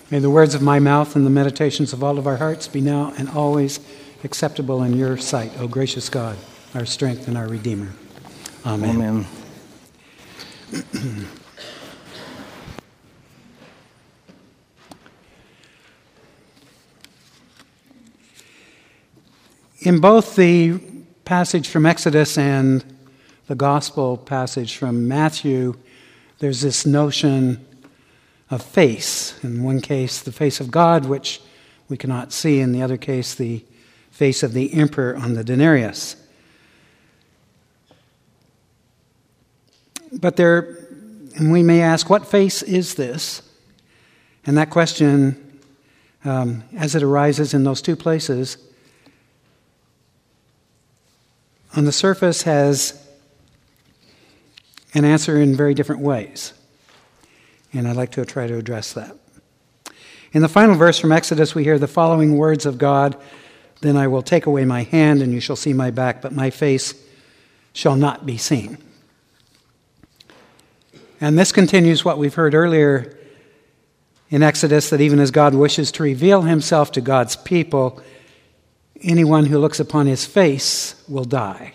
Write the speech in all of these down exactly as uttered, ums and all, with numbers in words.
May the words of my mouth and the meditations of all of our hearts be now and always acceptable in your sight, O gracious God, our strength and our Redeemer. Amen. Amen. In both the passage from Exodus and the gospel passage from Matthew, there's this notion of face. In one case, the face of God, which we cannot see. In the other case, the face of the emperor on the denarius. But there, and we may ask, what face is this? And that question, um, as it arises in those two places, on the surface has an answer in very different ways. And I'd like to try to address that. In the final verse from Exodus, we hear the following words of God: "Then I will take away my hand, and you shall see my back, but my face shall not be seen." And this continues what we've heard earlier in Exodus, that even as God wishes to reveal himself to God's people, anyone who looks upon his face will die.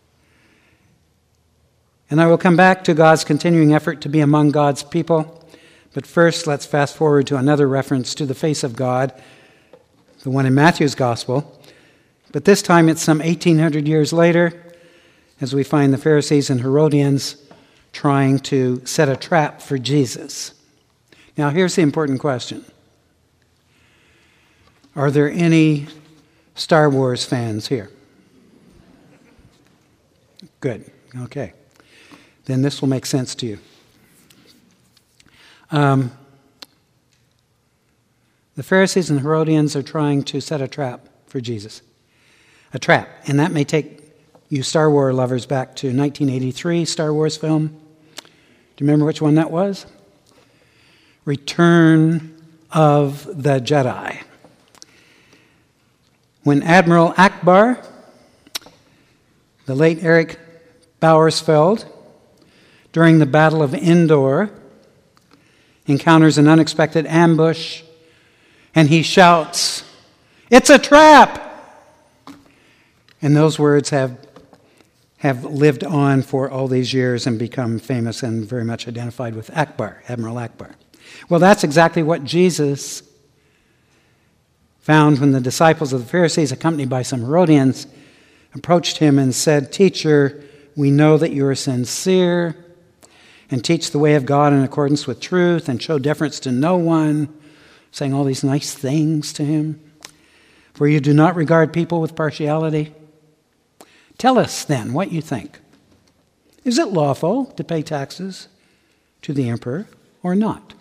And I will come back to God's continuing effort to be among God's people. But first, let's fast forward to another reference to the face of God, the one in Matthew's Gospel. But this time it's some eighteen hundred years later, as we find the Pharisees and Herodians trying to set a trap for Jesus. Now, here's the important question. Are there any Star Wars fans here? Good. Okay. Then this will make sense to you. Um, the Pharisees and Herodians are trying to set a trap for Jesus. A trap. And that may take you Star Wars lovers back to nineteen eighty-three Star Wars film. Do you remember which one that was? Return of the Jedi. When Admiral Akbar, the late Eric Bowersfeld, during the Battle of Endor, encounters an unexpected ambush, and he shouts, "It's a trap!" And those words have, have lived on for all these years and become famous and very much identified with Akbar, Admiral Akbar. Well, that's exactly what Jesus found when the disciples of the Pharisees, accompanied by some Herodians, approached him and said, "Teacher, we know that you are sincere and teach the way of God in accordance with truth and show deference to no one," saying all these nice things to him. "For you do not regard people with partiality. Tell us then what you think. Is it lawful to pay taxes to the emperor or not?"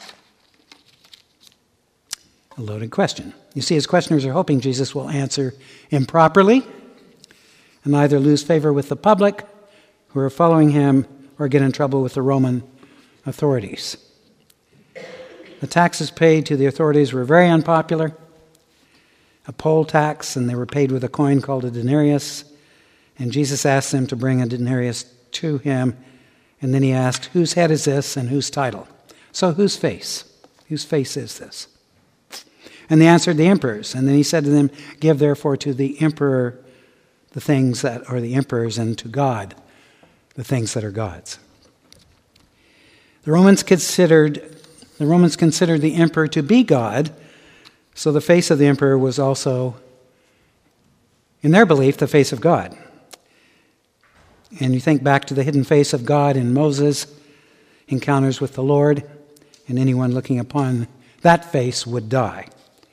A loaded question. You see, his questioners are hoping Jesus will answer improperly and either lose favor with the public who are following him or get in trouble with the Roman authorities. The taxes paid to the authorities were very unpopular. A poll tax, and they were paid with a coin called a denarius. And Jesus asked them to bring a denarius to him. And then he asked, whose head is this and whose title? So whose face? Whose face is this? And they answered, the emperor's. And then he said to them, give therefore to the emperor the things that are the emperor's, and to God the things that are God's. The Romans considered the Romans considered the emperor to be God, so the face of the emperor was also, in their belief, the face of God. And you think back to the hidden face of God in Moses' encounters with the Lord, and anyone looking upon that face would die.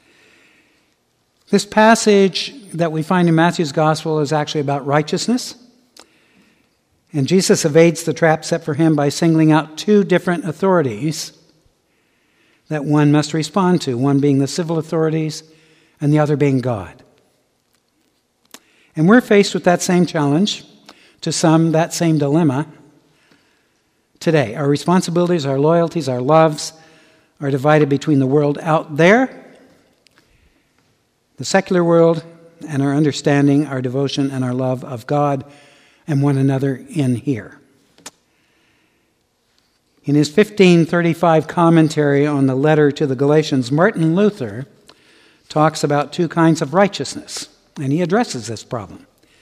This passage that we find in Matthew's Gospel is actually about righteousness. And Jesus evades the trap set for him by singling out two different authorities that one must respond to, one being the civil authorities and the other being God. And we're faced with that same challenge, to some that same dilemma today. Our responsibilities, our loyalties, our loves are divided between the world out there, the secular world, and our understanding, our devotion, and our love of God and one another in here. In his fifteen thirty-five commentary on the letter to the Galatians, Martin Luther talks about two kinds of righteousness, and he addresses this problem.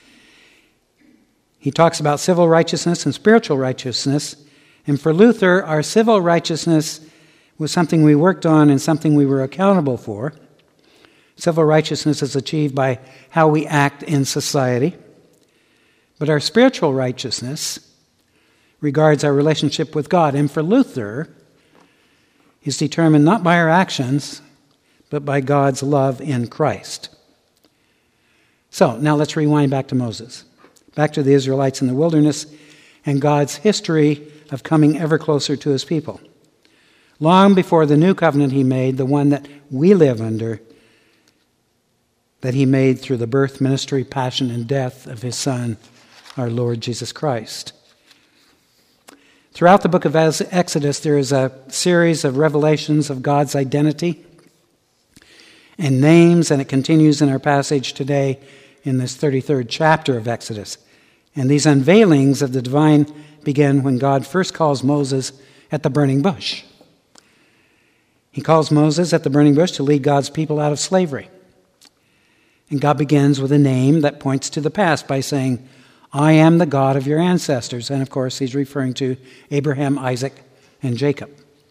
He talks about civil righteousness and spiritual righteousness, and for Luther, our civil righteousness was something we worked on and something we were accountable for. Civil righteousness is achieved by how we act in society, but our spiritual righteousness regards our relationship with God. And for Luther, is determined not by our actions, but by God's love in Christ. So, now let's rewind back to Moses, back to the Israelites in the wilderness, and God's history of coming ever closer to his people. Long before the new covenant he made, the one that we live under, that he made through the birth, ministry, passion, and death of his Son, our Lord Jesus Christ. Throughout the book of Exodus, there is a series of revelations of God's identity and names, and it continues in our passage today in this thirty-third chapter of Exodus. And these unveilings of the divine begin when God first calls Moses at the burning bush. He calls Moses at the burning bush to lead God's people out of slavery. And God begins with a name that points to the past by saying, I am the God of your ancestors. And of course, he's referring to Abraham, Isaac, and Jacob.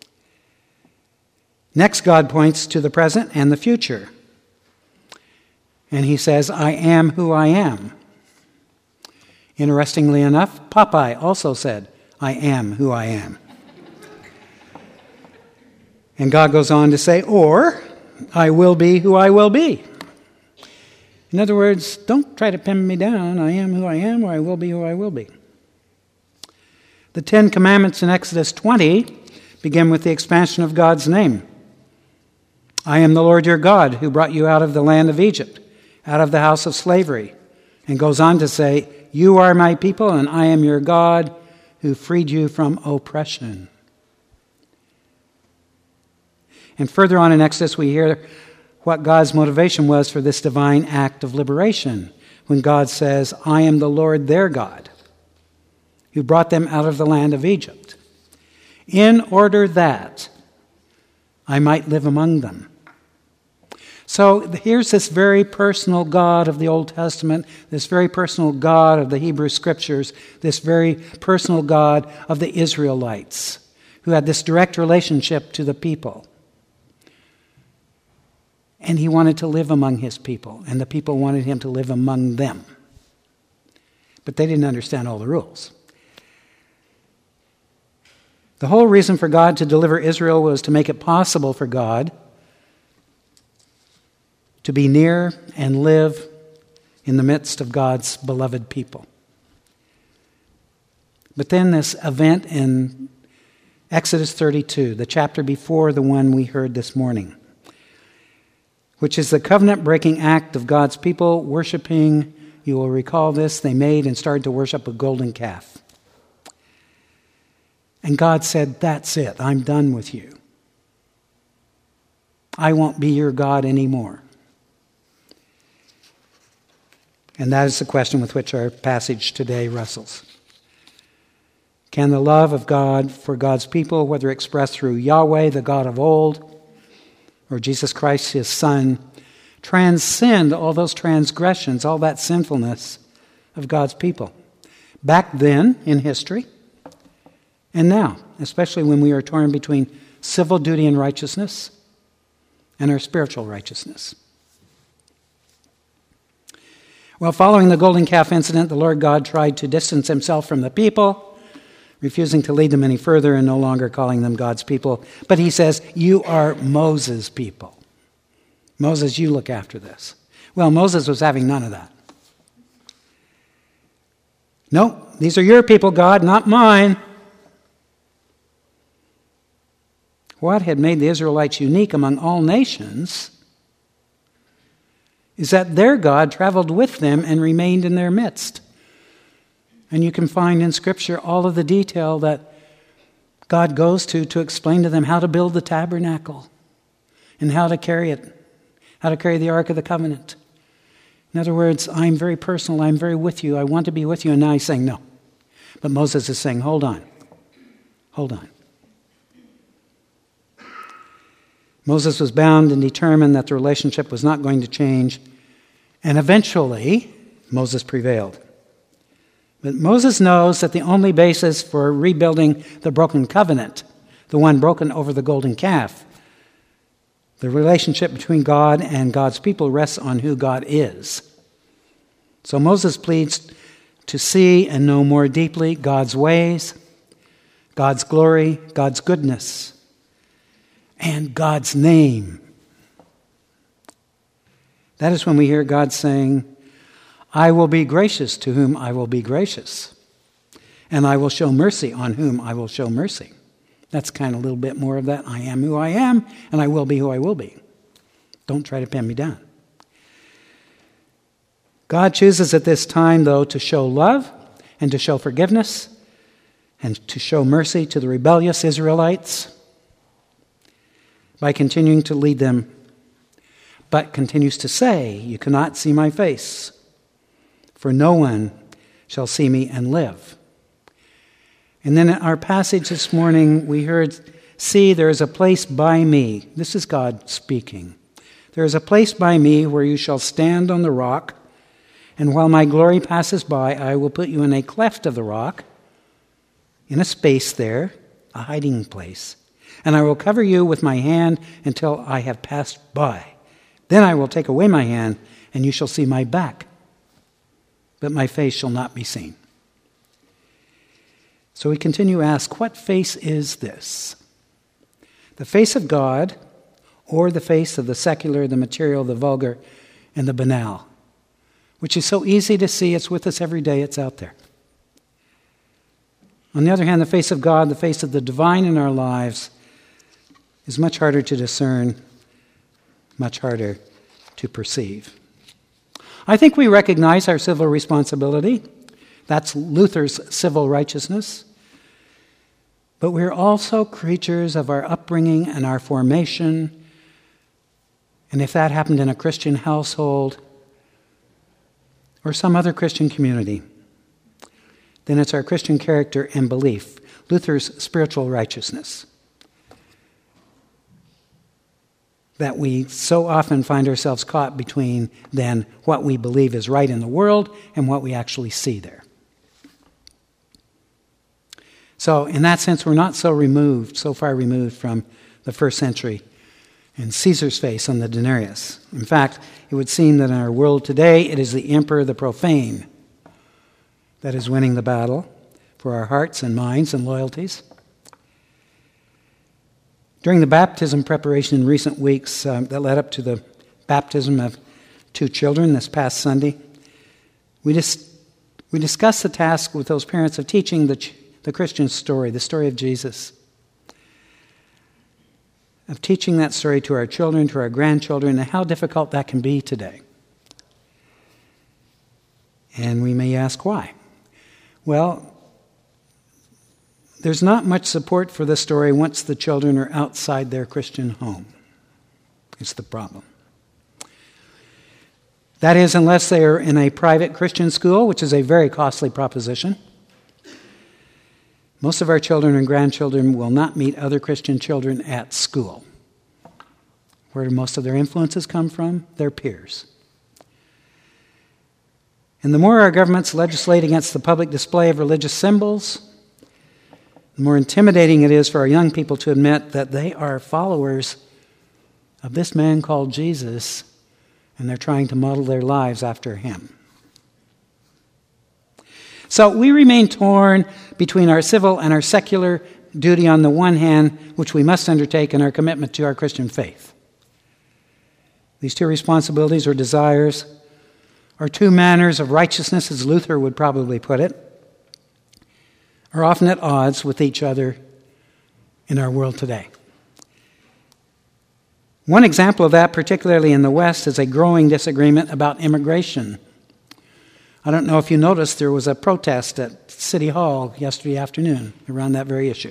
Next, God points to the present and the future. And he says, I am who I am. Interestingly enough, Popeye also said, I am who I am. And God goes on to say, or, I will be who I will be. In other words, don't try to pin me down. I am who I am, or I will be who I will be. The Ten Commandments in Exodus twenty begin with the expansion of God's name. I am the Lord your God who brought you out of the land of Egypt, out of the house of slavery. And goes on to say, you are my people, and I am your God who freed you from oppression. And further on in Exodus, we hear what God's motivation was for this divine act of liberation, when God says, I am the Lord their God, who brought them out of the land of Egypt, in order that I might live among them. So here's this very personal God of the Old Testament, this very personal God of the Hebrew Scriptures, this very personal God of the Israelites, who had this direct relationship to the people. And he wanted to live among his people, and the people wanted him to live among them. But they didn't understand all the rules. The whole reason for God to deliver Israel was to make it possible for God to be near and live in the midst of God's beloved people. But then this event in Exodus thirty-two, the chapter before the one we heard this morning, which is the covenant-breaking act of God's people worshiping, you will recall this, they made and started to worship a golden calf. And God said, that's it, I'm done with you. I won't be your God anymore. And that is the question with which our passage today wrestles. Can the love of God for God's people, whether expressed through Yahweh, the God of old, or Jesus Christ, his Son, transcend all those transgressions, all that sinfulness of God's people? Back then in history, and now, especially when we are torn between civil duty and righteousness and our spiritual righteousness. Well, following the golden calf incident, the Lord God tried to distance himself from the people, refusing to lead them any further and no longer calling them God's people. But he says, you are Moses' people. Moses, you look after this. Well, Moses was having none of that. No, these are your people, God, not mine. What had made the Israelites unique among all nations is that their God traveled with them and remained in their midst. And you can find in Scripture all of the detail that God goes to to explain to them how to build the tabernacle and how to carry it, how to carry the Ark of the Covenant. In other words, I'm very personal, I'm very with you, I want to be with you. And now he's saying no. But Moses is saying, hold on, hold on. Moses was bound and determined that the relationship was not going to change, and eventually Moses prevailed. But Moses knows that the only basis for rebuilding the broken covenant, the one broken over the golden calf, the relationship between God and God's people rests on who God is. So Moses pleads to see and know more deeply God's ways, God's glory, God's goodness, and God's name. That is when we hear God saying, I will be gracious to whom I will be gracious, and I will show mercy on whom I will show mercy. That's kind of a little bit more of that, I am who I am, and I will be who I will be. Don't try to pin me down. God chooses at this time, though, to show love and to show forgiveness and to show mercy to the rebellious Israelites by continuing to lead them, but continues to say, you cannot see my face, for no one shall see me and live. And then in our passage this morning, we heard, see, there is a place by me. This is God speaking. There is a place by me where you shall stand on the rock, and while my glory passes by, I will put you in a cleft of the rock, in a space there, a hiding place. And I will cover you with my hand until I have passed by. Then I will take away my hand, and you shall see my back, but my face shall not be seen. So we continue to ask, what face is this? The face of God, or the face of the secular, the material, the vulgar, and the banal, which is so easy to see. It's with us every day. It's out there. On the other hand, the face of God, the face of the divine in our lives, is much harder to discern, much harder to perceive. I think we recognize our civil responsibility. That's Luther's civil righteousness. But we're also creatures of our upbringing and our formation. And if that happened in a Christian household or some other Christian community, then it's our Christian character and belief, Luther's spiritual righteousness, that we so often find ourselves caught between then what we believe is right in the world and what we actually see there. So in that sense, we're not so removed, so far removed from the first century and Caesar's face on the denarius. In fact, it would seem that in our world today, it is the emperor, the profane, that is winning the battle for our hearts and minds and loyalties. During the baptism preparation in recent weeks uh, that led up to the baptism of two children this past Sunday, we dis- we discussed the task with those parents of teaching the, ch- the Christian story, the story of Jesus, of teaching that story to our children, to our grandchildren, and how difficult that can be today. And we may ask why. Well, there's not much support for the story once the children are outside their Christian home. It's the problem. That is, unless they are in a private Christian school, which is a very costly proposition. Most of our children and grandchildren will not meet other Christian children at school. Where do most of their influences come from? Their peers. And the more our governments legislate against the public display of religious symbols, the more intimidating it is for our young people to admit that they are followers of this man called Jesus, and they're trying to model their lives after him. So we remain torn between our civil and our secular duty on the one hand, which we must undertake, and our commitment to our Christian faith. These two responsibilities or desires are two manners of righteousness, as Luther would probably put it, are often at odds with each other in our world today. One example of that, particularly in the West, is a growing disagreement about immigration. I don't know if you noticed, there was a protest at City Hall yesterday afternoon around that very issue.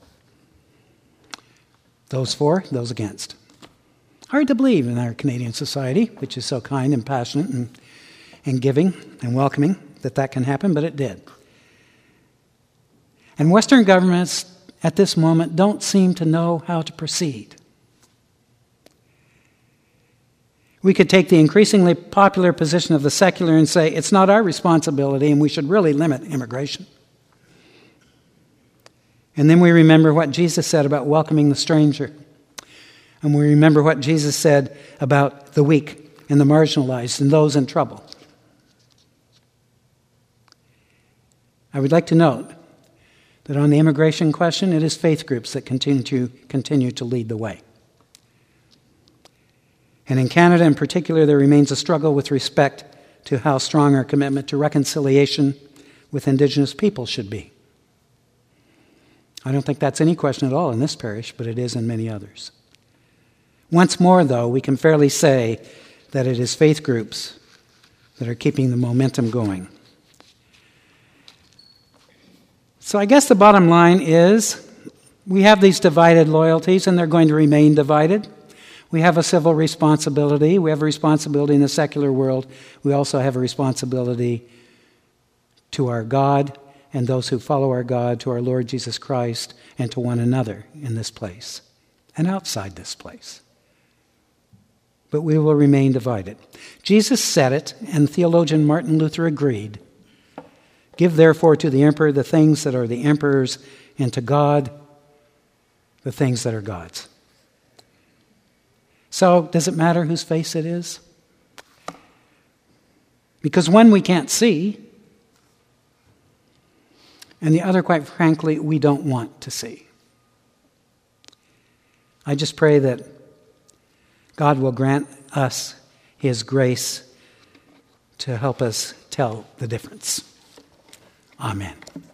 Those for, those against. Hard to believe in our Canadian society, which is so kind and passionate and, and giving and welcoming, that that can happen, but it did. And Western governments at this moment don't seem to know how to proceed. We could take the increasingly popular position of the secular and say it's not our responsibility and we should really limit immigration. And then we remember what Jesus said about welcoming the stranger. And we remember what Jesus said about the weak and the marginalized and those in trouble. I would like to note that on the immigration question, it is faith groups that continue to, continue to lead the way. And in Canada in particular, there remains a struggle with respect to how strong our commitment to reconciliation with Indigenous people should be. I don't think that's any question at all in this parish, but it is in many others. Once more, though, we can fairly say that it is faith groups that are keeping the momentum going. So I guess the bottom line is we have these divided loyalties, and they're going to remain divided. We have a civil responsibility. We have a responsibility in the secular world. We also have a responsibility to our God and those who follow our God, to our Lord Jesus Christ, and to one another in this place and outside this place. But we will remain divided. Jesus said it, and theologian Martin Luther agreed. Give therefore to the emperor the things that are the emperor's, and to God the things that are God's. So, does it matter whose face it is? Because one we can't see, and the other, quite frankly, we don't want to see. I just pray that God will grant us His grace to help us tell the difference. Amen.